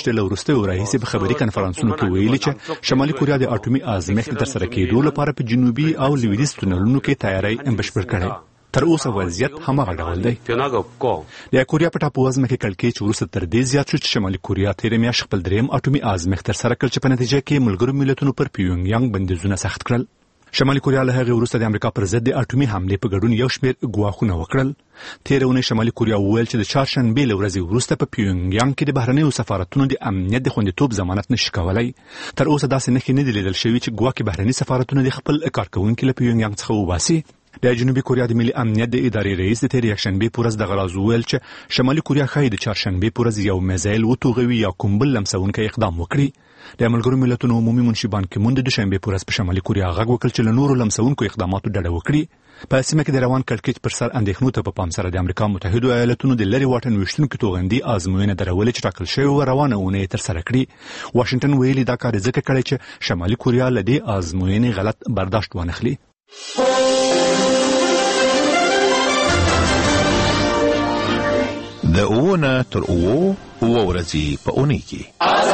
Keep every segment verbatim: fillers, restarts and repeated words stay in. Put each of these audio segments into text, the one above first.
میاشتې له وروستیو راهیسې په خبري کنفرانسونو کې ویلي چې شمالي کوریا د اټومي ازمېښت ترسره کېدو لپاره په جنوبي او لویدیځ تونلونو کې تیاری بشپړ کړی. تر اوسه وضعیت هماغه ډول دی. د کوریا په ټاپووزمه کې کړکېچ وروسته تر دې زیات شو چې شمالي کوریا تېره میاشت خپل درېیم اټومي ازمېښت ترسره کړ چې په نتیجه کې ملګرو ملتونو پر پیونګ یانګ بندیزونه سخت کړل. شمالي کوریا له هغې وروسته د امریکا پر ضد د اټومي حملې په ګډون یو شمېر ګواښونه وکړل. تېره اونۍ شمالي کوریا وویل چې د چهارشنبې له ورځې وروسته په پیونګ یانګ کې د بهرنیو سفارتونو د امنیت د خوندیتوب ضمانت نشي کولی. تر اوسه داسې نښې نه دي لیدل شوي چې ګواکې بهرني سفارتونه د خپل کارکوونکي له پیونګ یانګ څخه وباسي. د جنوبي کوریا د ملي امنیت د ادارې رئیس د تېرې یکشنبې په ورځ دغه راز وویل چې شمالي کوریا ښایي د چهارشنبې په ورځ یو میزایل وتوغوي یا کوم بل لمسونکی اقدام وکړي. د ملګرو ملتونو عمومي منشي بان کی مون د دوشنبې په ورځ په شمالي کوریا غږ وکړ چې له نورو لمسونکو اقداماتو ډډه وکړي. په سیمه کې د روان کړکېچ پر سر اندېښنو ته په پام سره د امریکا متحدو ایالتونو د لرې واټن ویشتونکو توغندي ازموینه درولې چې ټاکل شوې وه روانه اونۍ یې ترسره کړي. واشنګټن ویلي دا کار یې ځکه کړی چې شمالي کوریا له دې ازموینې غلط برداشت وانخلي. د اوونه تر اوو اوه ورځې په اونۍ کې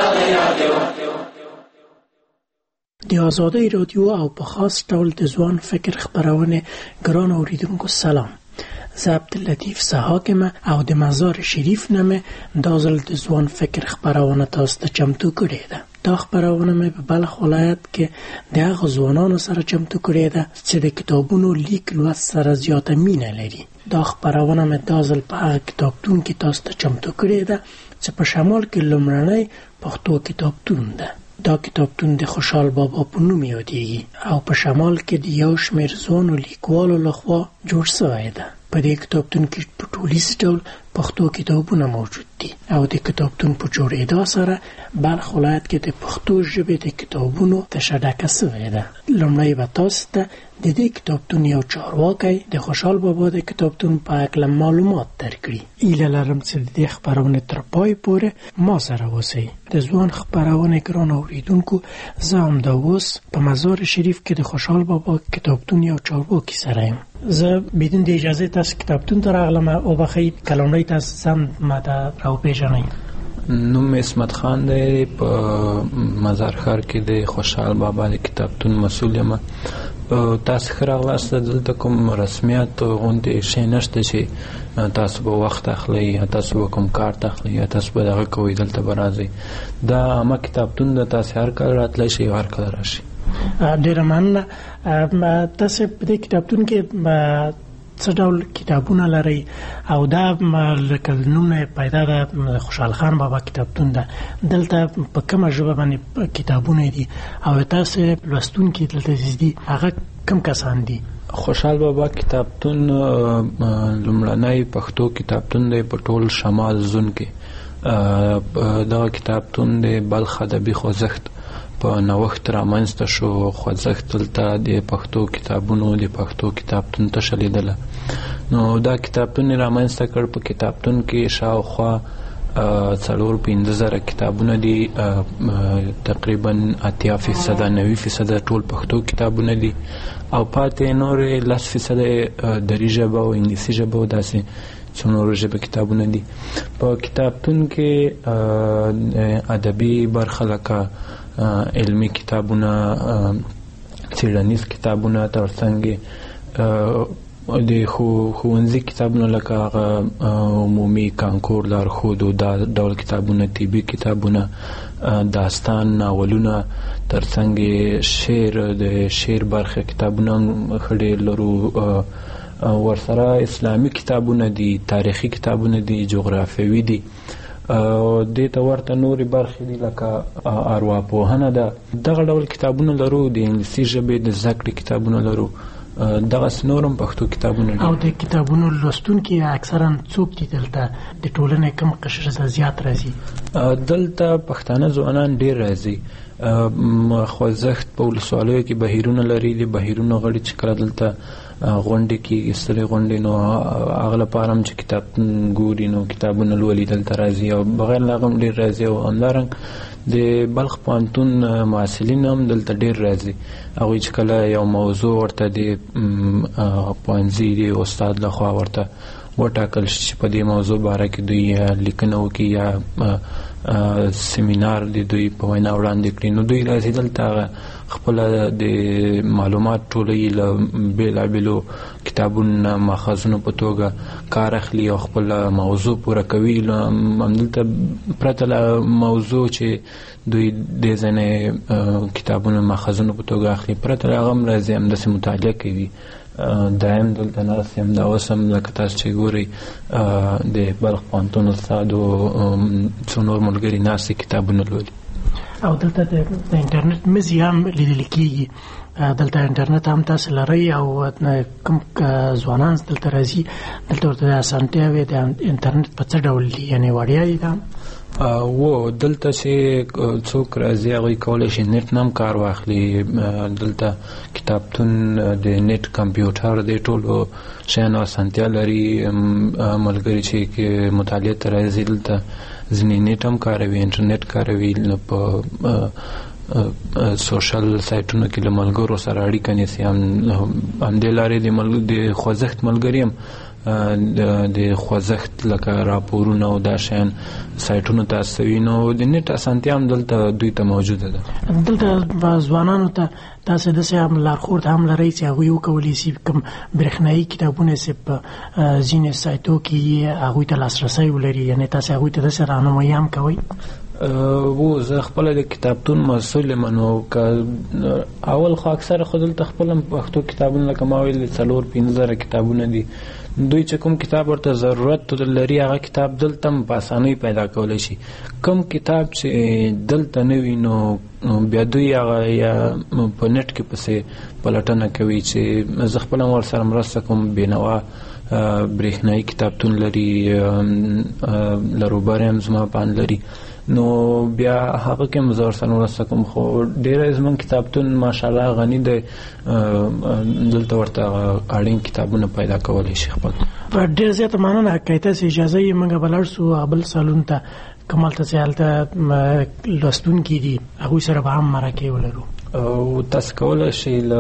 د آزادۍ رادیو او په خاص ډول د ځوان فکر خپرونه ګران اوریدونکو سلام. زه عبداللطیف سحاکم او د مزار شریف نمه دا ځل د ځوان فکر خپرونه تاسو ته چمتو کړې ده. دا خپرونه مې په بلخ ولایت کې د هغو ځوانانو سره چمتو کړې ده چې د کتابونو لیک لوست سره زیاته مینه لري. دا خپرونه مې دا ځل په هغه کتابتون کې تاسو ته چمتو کړې ده چې په شمال کې لومړنی پښتو کتابتون ده. دا کتابتون د خوشحال بابا په نوم یادېږي او په شمال کې د یو شمېر ځوانو لیکوالو لخوا جوړ شوی ده. په دې کتابتون کې په ټولیز ډول پښتو کتابونه موجود دي او د کتابتون په جوړېدا سره بلخ ولایت کې د پښتو ژبې د کتابونو تشه ډکه شوې ده. لومړی به تاسو ته د دې کتابتون یو چارواکی د خوشحال بابا د کتابتون په هکله معلومات درکړي. هیله لرم چې د دې خپرونې تر پای پورې ما سره اوسئ. د ځوان خپرونې ګران اوریدونکو، زه همدا اوس په مزار شریف کې د خوشحال بابا کتابتون یو چارواکی سره یم. زه بدون د اجازه تاسو کتابتون ته راغلم او بخیر کلمې تاسو سم ماته راوپېژنئ. نوم اسمت خان دی، په مزار ښار کې د خوشحال بابا د کتابتون مسؤل یم. تاسو ښه راغلاست. دلته کوم رسمیات غوندې شی نشته چې تاسو به وخت اخلئ یا تاسو به کوم کار ته اخلئ یا تاسو به دغه کوئ، دلته به راځئ. دا عامه کتابتون ده، تاسو هر کله راتلی شئ، هر کله راشئ. ډېره مننه. تاسو په دې کتابتون کې څه ډول کتابونه لرئ؟ او دا لکه نوم پیدا ده خوشحال خان بابا کتابتون ده، دلته په کومه ژبه باندې کتابونه دي او تاسو لوستونکي دلته دي هغه کوم کسان دي؟ خوشحال بابا کتابتون لومړنی پښتو کتابتون دی په ټول شمال زون کې. دا کتابتون د بلخ ادبي خوځښت په نوښت رامنځته شو. خوځښت دلته د پښتو کتابونو د پښتو کتابتون ته شلیدله. نو دا کتابتون رامنځته کړ. په کتابتون کې شاوخوا څلور پنځه زره کتابونه دي، تقریبا اتیا فیصده نوي فیصده ټول پښتو کتابونه دي او پاتې نورې لس فیصده دري ژبه او انګلیسي ژبه او داسې څو نورو ژبه کتابونه دي. په کتابتون کې ادبي برخه لکه علمی کتابونه، څیړنیز کتابونه، ترڅنګ د ښوونځي کتابونه لکه عمومي کانکور لارښود او دا ډول کتابونه، طبي کتابونه، داستان، ناولونه، ترڅنګ شعر، د شعر برخه کتابونه ښه ډېر لرو. ورسره اسلامي کتابونه دي، تاریخي کتابونه دي، جغرافیوي دي، دې ته ورته نورې برخې دي لکه ارواپوهنه ده. دغه ډول کتابونه لرو. د انګلیسي ژبې د زده کړې کتابونه لرو. دغسې نور هم پښتو کتابونه دي. او د کتابونو لوستونکي اکثرا څوک دي دلته؟ د ټولنې کوم قشر زیات راځي؟ دلته پښتانه ځوانان ډېر راځي. خوځښت په ولسوالیو کې بهیرونه لري. د بهیرونو غړي چې کله دلته غونډې کېږي، سترې غونډې، نو هغه لپاره هم چې کتابتون ګوري نو کتابونه لولي دلته راځي او بغیر له هغه هم ډېر راځي. او همدارنګ د بلخ پوهنتون محصلین هم دلته ډېر راځي. هغوی چې کله یو موضوع ورته د پوهنځي د استاد لخوا ورته وټاکل شي چې په دې موضوع باره کې دوی لیکنه وکړي یا سیمینار د دوی په وینا وړاندې کړي. نو دوی راځي دلته خپل د معلومات ټولوي له بېلابېلو کتابونو ماخذونو په توګه کار اخلي او خپل موضوع پوره کوي. همدلته پرته له موضوع چې دوی د ځینې کتابونو ماخذونو په توګه اخلي، پرته له هغه هم راځي همداسې مطالعه کوي. دایم دلته ناست یم، دا اوس هم لکه تاسو چې ګورئ د بلخ پوهنتون استاد او څو نور ملګري ناست کتابونه لولي. او دلته د انټرنیټ مزي هم لیدل کېږي. دلته انټرنیټ هم تاسو لرئ او کوم ځوانان دلته راځي، دلته ورته د اسانتیاوې د انټرنیټ په څه ډول دي، یعنې وړیا دي دا و دلته چې څوک راځي هغوی کولی شي نیټ نه هم کار واخلي. دلته کتابتون د نیټ کمپیوټر د ټولو شیانو اسانتیا لري. ملګري چې مطالعې ته راځي دلته ځینې نیټ هم کاروي، انټرنیټ کاروي، په سوشل سایټونو کې له ملګرو سره اړیکه نیسي. همدې لارې د خوځښت ملګري هم د خوځښت لکه راپورونه او دا شیان سایټونو ته استوي. نو د نیټ اسانتیا هم دلته دوی ته موجوده ده. دلته ځوانانو ته تاسو داسې هم لارښود هم لرئ چې هغوی وکولی شي کوم برېښنایي کتابونه چې په ځینې سایټو کې هغوی ته لاسرسی ولري، یعنې تاسو هغوی ته داسې راهنمایي هم کوئ؟ و زه خپله د کتابتون مسؤل یم. نو که اول خو اکثره خو دلته خپل هم پښتو کتابونه لکه ما ویل څلور پنځه زره کتابونه دي. دوی چې کوم کتاب ورته ضرورت لري هغه کتاب دلته هم په اسانۍ پیدا کولی شي. کوم کتاب چې دلته نه وي نو بیا دوی هغه یا په نیټ کې پسې پلټنه کوي. چې زه خپله هم ورسره مرسته کوم. بېنوا برېښنایي کتابتون لري، لروبر هم زما پان لري، نو بیا هغه کې هم زه ورسره مرسته کوم. خو ډېری زموږ کتابتون ماشاءالله غني دی، دلته ورته اړین کتابونه پیدا کولی شي خپل. په ډېر زیاته مننه که تاسې اجازه یې موږ به لاړ شو بل سالون ته، کوم هلته چې هلته لوستونکي دي هغوی سره به هم مرکې ولرو. او تاسو کولی شئ له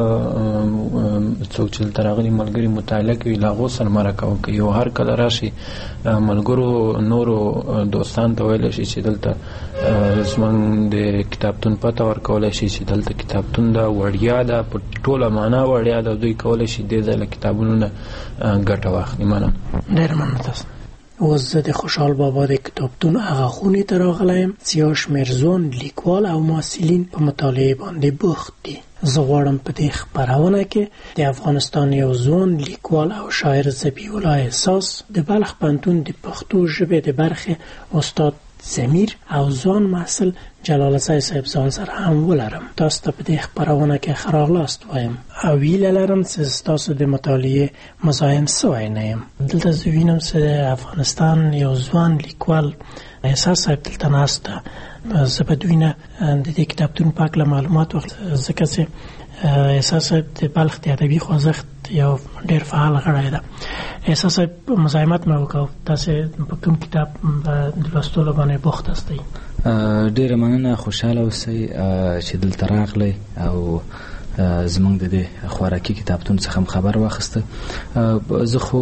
څوک چې دلته راغلي ملګري مطالعه کوي له هغو سره مرکه وکړي. او هر کله راشي ملګرو نورو دوستانو ته ویلی شي چې دلته زموږ د کتابتون پته ورکولی شي چې دلته کتابتون ده، وړیا ده، په ټوله معنا وړیا ده. دوی کولی شي دې ځای له کتابونو نه ګټه واخلي. مننه. ډېره مننه تاسو. اوس زه د خوشحال بابا د کتابتون هغه خونې ته راغلی یم چې یو شمېر ځوان لیکوال او محصلین په مطالعې باندې بوخت دي. زه غواړم په دې خپرونه کې د افغانستان یو ځوان لیکوال او شاعر ذبیح الله احساس، د بلخ پوهنتون د پښتو ژبې د برخې استاد زمیر او ځوان محصل جلال الله صاحب ځان سره هم ولرم. تاسو ته په دې خپرونه کې ښه راغلاست وایم او هیله لرم چې ستاسو د مطالعې مزاحم سوی نه یم. دلته زه وینم چې د افغانستان یو ځوان لیکوال احساس صاحب دلته ناست ده. زه به دوی نه د دې کتابتون په هکله معلومات واخلم، ځکه چې احساس صاحب د بلخ د ادبي خوځښت یو ډېر فعال غړی ده. احساس صاحب مزاحمت مې وکړ، تاسو په کوم کتاب د لوستلو باندې بوخت یاستئ؟ ډېره مننه، خوشحاله اوسئ چې دلته راغلی او زموږ د دې خوراکي کتابتون څخه هم خبر واخیسته. زه خو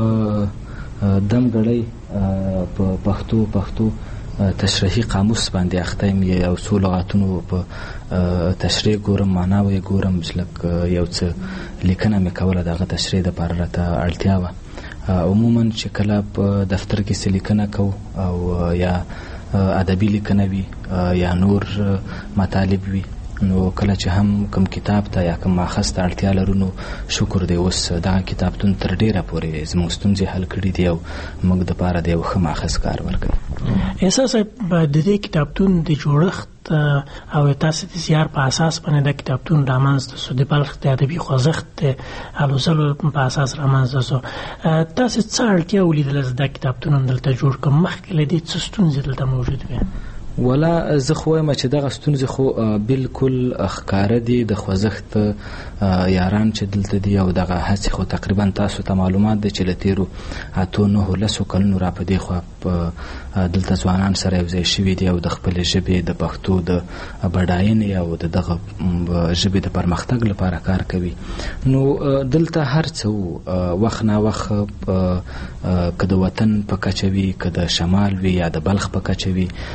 دم ګړی په پښتو پښتو تشریحي قاموس باندې اخته یم. یو څو لغاتونو په تشریح ګورم، معنا یې ګورم، لکه یو څه لیکنه مې کوله، د هغه تشریح دپاره راته اړتیا وه. عموما چې کله په دفتر کې څه لیکنه کوو او یا ادبي لیکنه وي یا نور مطالب وي، نو کله چې هم کوم کتاب ته یا کوم ماخذ ته اړتیا لرو نو شکر دی اوس دغه کتابتون تر ډېره پورې زموږ ستونزې حل کړي دي او موږ دپاره د یو ښه ماخذ کار ورکوي. احساس صاحب د دې کتابتون د جوړښت او تاسو د زیار په اساس باندې د کتابتون رامنځته شو، د بلخ د ادبي خوځښت د هلو ځلو په اساس رامنځته شو. تاسو څه اړتیا ولیدله چې دا کتابتون دلته جوړ کړم؟ مخکې له دې څه ستونزې دلته موجود وې؟ ولا زه خو وایم چې دغه ستونزې خو بالکل ښکاره دي. د خوځښت یاران چې دلته دي او دغه هڅې خو تقریبا تاسو ته معلومات دی چې له تېرو اتو نهو لسو کلونو را په دې خوا دلته ځوانان سره یو ځای شوي دي او د خپلې ژبې د پښتو د بډاینې او د دغه ژبې د پرمختګ لپاره کار کوي. نو دلته هر څه وخت ناوخت که د وطن په کچه وي، که د شمال وي یا د بلخ په کچه وي،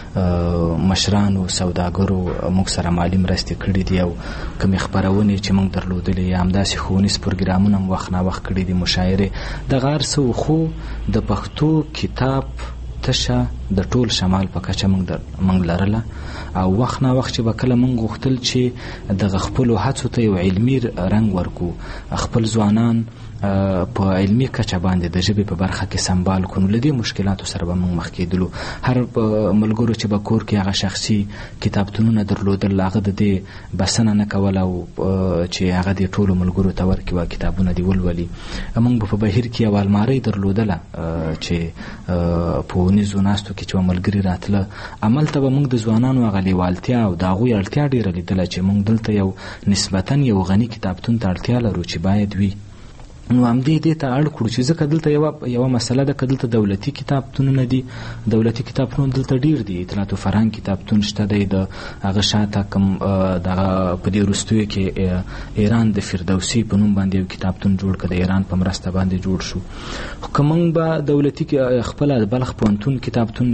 مشرانو سوداګرو موږ سره مالي مرستې کړې دي او کومې خپرونې چې موږ درلودلې یا همداسې ښوونیز پروګرامونه هم وخت ناوخت کړي دي، مشاعرې دغه هر څه، خو د پښتو کتاب تشه د ټول شمال په کچه موږ لرله او وخت نا وخت چې به کله موږ غوښتل چې دغه خپلو هڅو ته یو علمي رنګ ورکو، خپل ځوانان په علمي کچه باندې د ژبې په برخه کې سمبال کړو، له دې مشکلاتو سره به موږ مخ کېدلو. هر ملګرو چې به کور کې هغه شخصي کتابتونونه درلودل، هغه د دې بسنه نه کوله او چې هغه دې ټولو ملګرو ته ورکړي او کتابونه دې ولولي. موږ به په بهیر کې یو المارۍ درلودله چې په ښوونیزو ناستو کې چې به ملګري راتله، هملته به موږ د ځوانانو هغه لیوالتیا او د هغوی اړتیا ډېره لیدله چې موږ دلته یو نسبتا یو غني کتابتون ته اړتیا لرو چې باید وي. نو همدې دې ته اړ کړو چې ځکه دلته یوه یوه مسله ده، که دلته دولتي کتابتونونه دي، دولتي کتابتونونه دلته ډېر دي. اطلاعات و فرهنګ کتابتون شته دی، د هغه شاته کوم دغه په دې وروستیو کې ایران د فردوسي په نوم باندې یو کتابتون جوړ کړه، د ایران په مرسته باندې جوړ شو. خو که موږ به دولتي خپله د بلخ پوهنتون کتابتون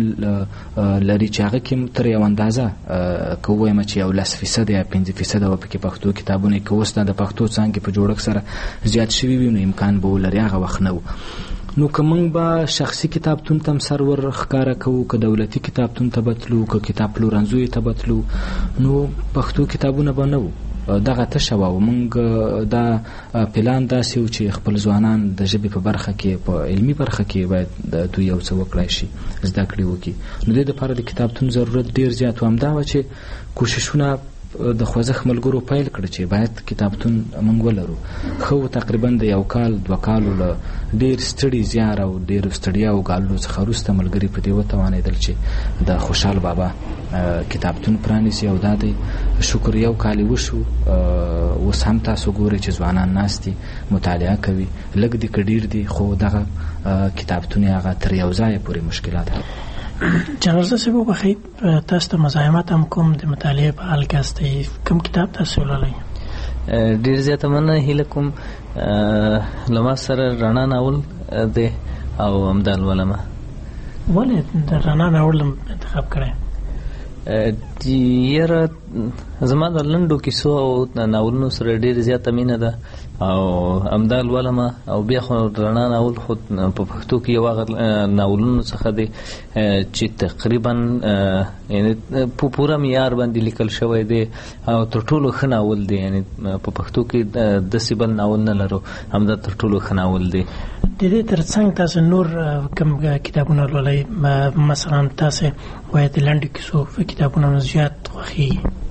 لري چې هغه کې تر یو اندازه که ووایم چې یو لس فیصده یا پنځه فیصده به پکې پښتو کتابونه، که اوس دا د پښتو څانګې په جوړښت سره زیات شوي وي نو امکان به ولري، هغه وخت نه و. نو که موږ به شخصي کتابتون ته هم سر ور ښکاره کوو، که دولتي کتابتون ته بتلو، که کتاب پلورنځیو ته بتلو، نو پښتو کتابونه به نه وو، دغه تشه وه. موږ دا پلان داسې و چې خپل ځوانان د ژبې په برخه کې، په علمي برخه کې باید دوی یو څه وکړای شي، زده کړې وکړي. نو دې دپاره د کتابتون ضرورت ډېر زیات و. همدا وه چې کوششونه د خوځښت ملګرو پیل کړه چې باید کتابتون موږ ولرو. خو تقریبا د یو کال دوه کالو له ډېر ستړي زیار او ډېرو ستړیاو ګاللو څخه وروسته ملګري په دې وتوانېدل چې د خوشحال بابا کتابتون پرانیسي او دا دی شکر یو کال یې وشو. اوس هم تاسو ګورئ چې ځوانان ناست دي مطالعه کوي، لږ دي که ډېر دي، خو دغه کتابتون یې هغه تر یو ځایه پورې مشکلات حل. جنرال صاحب وبخښئ، تاسو ته مزاحمت هم کوم، د مطالعې په حال کې هستئ، کوم کتاب تاسو ولولئ؟ ډېر زیاته مننه هیله کوم، له ما سره رڼا ناول دی او همدا لولمه. ولې د رڼا ناول انتخاب کړی؟ یاره زما د لنډو کیسو او ناولونو سره ډېر زیاته مینه ده او همدا لولمه. او بیا خو رڼا ناول خو په پښتو کې یو هغه ناولونو څخه دی چې تقریبا یعنې په پوره معیار باندې لیکل شوی دی او تر ټولو ښه ناول دی. یعنې په پښتو کې داسې بل ناول نه لرو، همدا تر ټولو ښه ناول دی. د دې تر څنګ تاسو نور کوم کتابونه لولئ؟ مثلا تاسو وایي د لنډو کیسو کتابونه زیات خوښېږي؟